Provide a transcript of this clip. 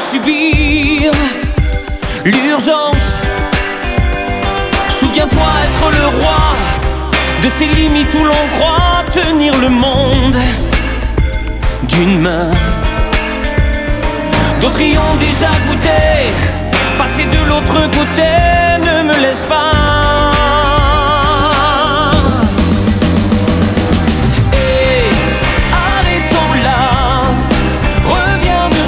subir l'urgence. Souviens-toi être le roi de ces limites où l'on croit tenir le monde d'une main. D'autres y ont déjà goûté, passer de l'autre côté, ne me laisse pas